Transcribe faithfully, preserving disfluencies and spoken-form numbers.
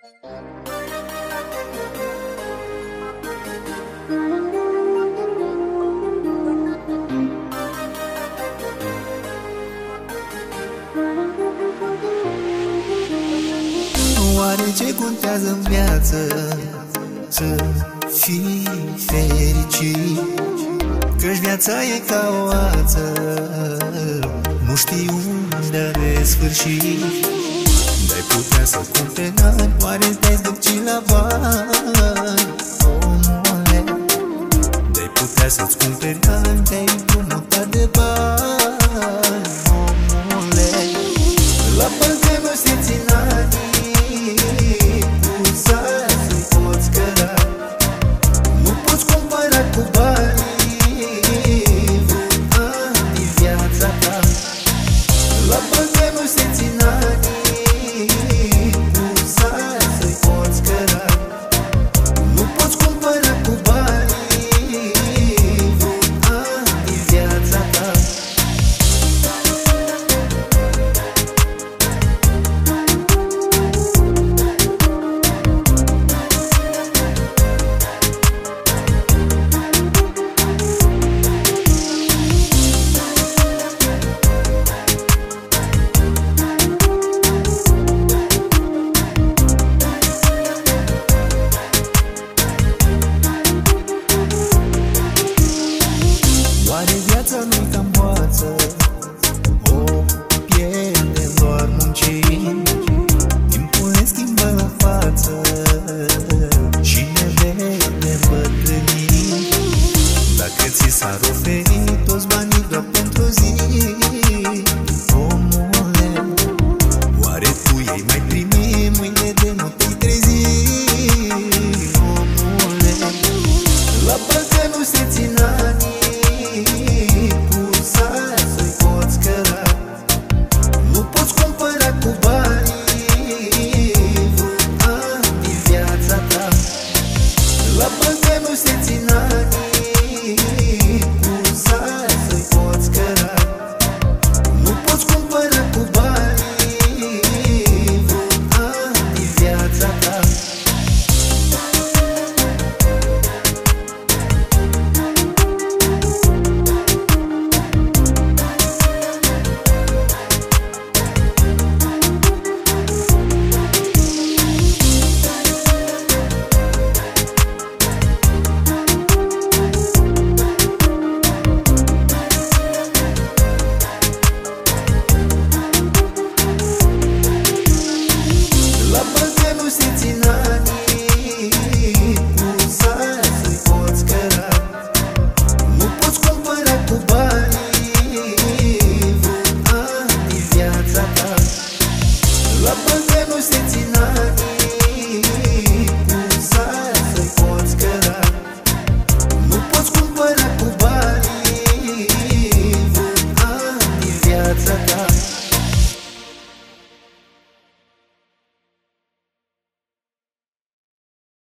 Oare ce contează în viață? Să fii fericit, că-și viața e ca o ață, nu știi unde are sfârșit. De-ai putea să cumperi ani, oare te-ai duci la bani? Omule, de-ai putea să-ți cumperi ani, te-ai împrumutat de bani.